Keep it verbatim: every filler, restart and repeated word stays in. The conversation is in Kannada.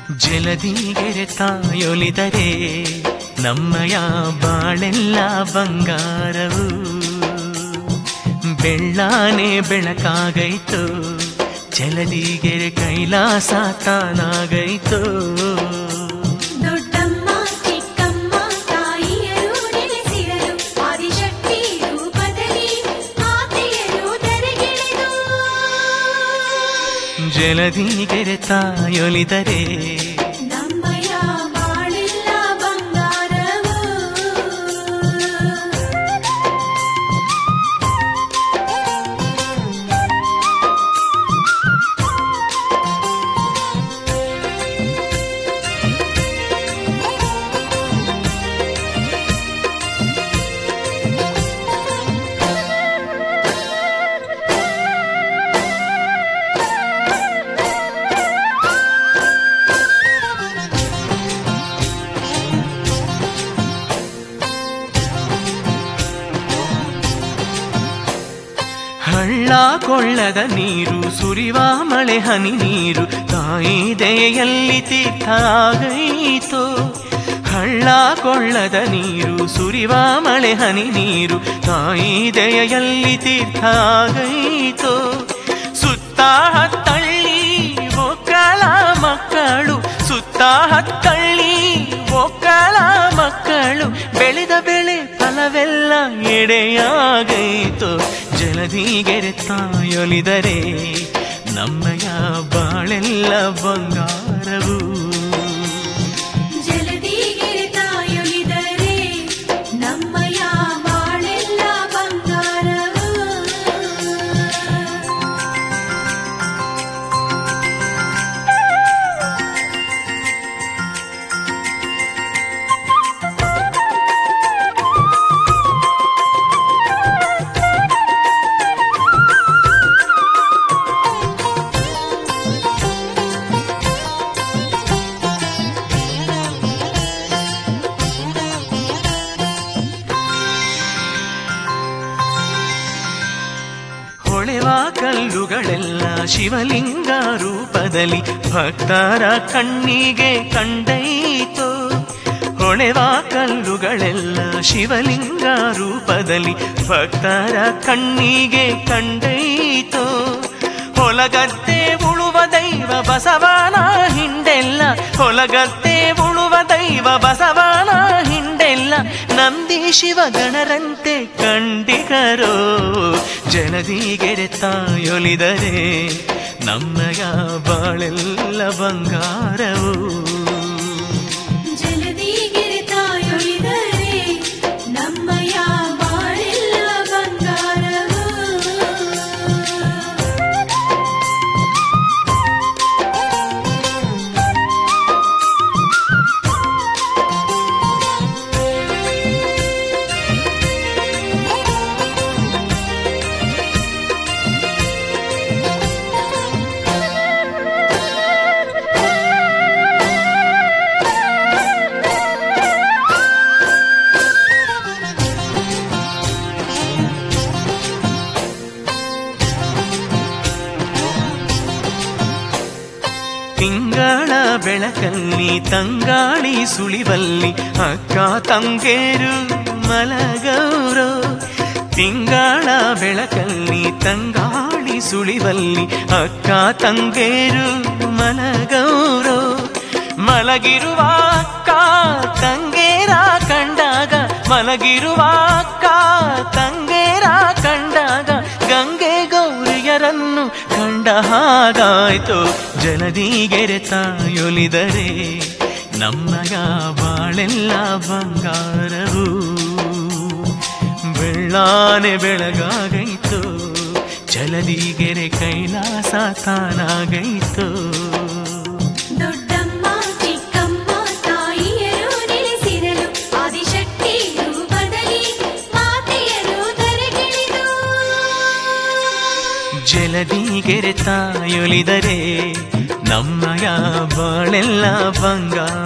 ಜಲದಿಗೆರೆ ತಾಯೊಲಿದರೆ ನಮ್ಮಯ ಬಾಳೆಲ್ಲ ಬಂಗಾರವು. ಬೆಳ್ಳಾನೆ ಬೆಳಕಾಗೈತು, ಜಲದಿಗೆರೆ ಕೈಲಾಸ ತಾನಾಗೈತು. ಜಲದಿಗೆರೆ ತಾಯೊಲಿದರೆ ನಮ್ಮಯ ಬಾಳೆಲ್ಲ ಬಂಗಾರವು. ಹಳ್ಳ ಕೊಳ್ಳದ ನೀರು ಸುರಿವ ಮಳೆ ಹನಿ ನೀರು ತಾಯಿ ದಯೆಯಲ್ಲಿ ತೀರ್ಥ ಆಗೈತೋ. ಹಳ್ಳ ಕೊಳ್ಳದ ನೀರು ಸುರಿವ ಮಳೆ ಹನಿ ನೀರು ತಾಯಿ ದಯೆಯಲ್ಲಿ ತೀರ್ಥ ಆಗೈತೋ. ಸುತ್ತ ಹತ್ತಳ್ಳಿ ಒಕ್ಕಳ ಮಕ್ಕಳು, ಸುತ್ತ ಹತ್ತಳ್ಳಿ ಒಕ್ಕಳ ಮಕ್ಕಳು, ಬೆಳೆದ ಬೆಳೆ ಫಲವೆಲ್ಲ ಎಡೆಯಾಗೈತು. ಜಲದಿಗೆರೆ ತಾಯೊಲಿದರೆ ನಮ್ಮಯ ಬಾಳೆಲ್ಲ ಬಂಗಾರವು. ಜಲದಿಗೆರೆ ತಾಯೊಲಿದರೆ ನಮ್ಮಯ ಬಾಳೆಲ್ಲ ಬಂಗಾರವು. ಹೊಳೆವ ಕಲ್ಲುಗಳೆಲ್ಲ ಶಿವಲಿಂಗ ರೂಪದಲ್ಲಿ ಭಕ್ತರ ಕಣ್ಣಿಗೆ ಕಂಡೈತೋ. ಹೊಳೆವ ಕಲ್ಲುಗಳೆಲ್ಲ ಶಿವಲಿಂಗ ರೂಪದಲ್ಲಿ ಭಕ್ತರ ಕಣ್ಣಿಗೆ ಕಂಡೈತೋ. ಹೊಲಗದ್ದೆ ಉಳುವ ದೈವ ಬಸವನ ಹಿಂಡೆಲ್ಲ, ಹೊಲಗದ್ದೆ ಉಳುವ ದೈವ ಬಸವನ ಹಿಂಡೆಲ್ಲ, ನಂದಿ ಶಿವ ಗಣರಂತೆ ಕಂಡಿಗರೋ. ಜಲದಿಗೆರೆ ತಾಯೊಲಿದರೆ ನಮ್ಮಯ ಬಾಳೆಲ್ಲ ಬಂಗಾರವು. ಜಲದಿಗೆರೆ ತಾಯೊಲಿದರೆ ನಮ್ಮಯ ಬಾಳೆಲ್ಲ ಬಂಗಾರವು. ತಿಂಗಳ ಬೆಳಕಲ್ಲಿ ತಂಗಾಳಿ ಸುಳಿವಲ್ಲಿ ಅಕ್ಕ ತಂಗೇರು ಮಲಗೌರೋ. ತಿಂಗಳ ಬೆಳಕಲ್ಲಿ ತಂಗಾಳಿ ಸುಳಿವಲ್ಲಿ ಅಕ್ಕ ತಂಗೇರು ಮಲಗೌರೋ. ಮಲಗಿರುವ ಅಕ್ಕ ತಂಗೇರ ಕಂಡಾಗ, ಮಲಗಿರುವ ಅಕ್ಕ ತಂಗೇರ ಕಂಡಾಗ ಗಂಗೆ ಗೌರಿಯರನ್ನು ಕಂಡ ಹಾಗಾಯ್ತು. ಜಲದಿಗೆರೆ ತಾಯೊಲಿದರೆ ನಮ್ಮಯ ಬಾಳೆಲ್ಲ ಬಂಗಾರವು. ಬೆಳ್ಳಾನೆ ಬೆಳಗಾಗೈತು, ಜಲದಿಗೆರೆ ಕೈಲಾಸ ತಾನಾಗೈತು. ದೊಡ್ಡಮ್ಮ ಚಿಕ್ಕಮ್ಮ ತಾಯಿಯರು ನೆಲೆಸಿರಲು ಆದಿಶಕ್ತಿ ರೂಪದಲ್ಲಿ ಮಾತೆಯರು ಧರೆಗಿಳಿದು. ಜಲದಿಗೆರೆ ತಾಯೊಲಿದರೆ ನಮ್ಮಯ ಬಾಳೆಲ್ಲ ಬಂಗಾರ.